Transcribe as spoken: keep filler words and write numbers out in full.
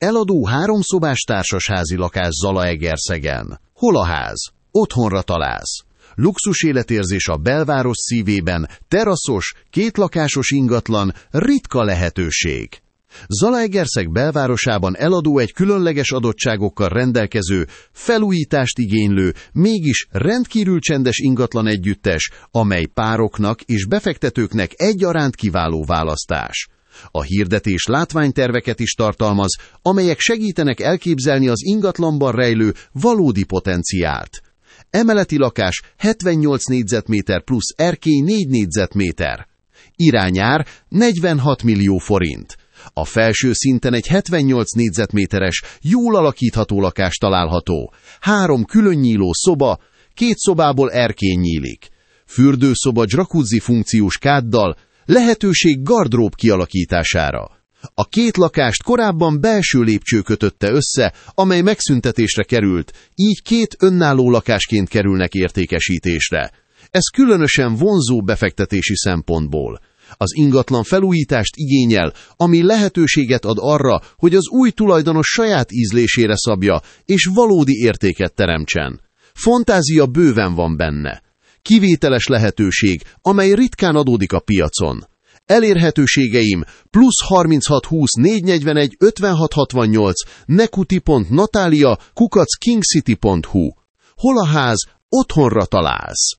Eladó háromszobás társasházi lakás Zalaegerszegen. Hol a ház? Otthonra találsz. Luxus életérzés a belváros szívében, teraszos, kétlakásos ingatlan, ritka lehetőség. Zalaegerszeg belvárosában eladó egy különleges adottságokkal rendelkező, felújítást igénylő, mégis rendkívül csendes ingatlan együttes, amely pároknak és befektetőknek egyaránt kiváló választás. A hirdetés látványterveket is tartalmaz, amelyek segítenek elképzelni az ingatlanban rejlő valódi potenciált. Emeleti lakás hetvennyolc négyzetméter plusz erkély négy négyzetméter. Irányár negyvenhat millió forint. A felső szinten egy hetvennyolc négyzetméteres, jól alakítható lakás található. Három különnyíló szoba, két szobából erkély nyílik. Fürdőszoba jacuzzi funkciós káddal, lehetőség gardrób kialakítására. A két lakást korábban belső lépcső kötötte össze, amely megszüntetésre került, így két önálló lakásként kerülnek értékesítésre. Ez különösen vonzó befektetési szempontból. Az ingatlan felújítást igényel, ami lehetőséget ad arra, hogy az új tulajdonos saját ízlésére szabja, és valódi értéket teremtsen. Fantázia bőven van benne. Kivételes lehetőség, amely ritkán adódik a piacon. Elérhetőségeim plusz harminchat húsz négyszáznegyvenegy ötvenhat hatvannyolc nekuti pont natalia kukac kingcity pont hu. Hol a ház? Otthonra találsz.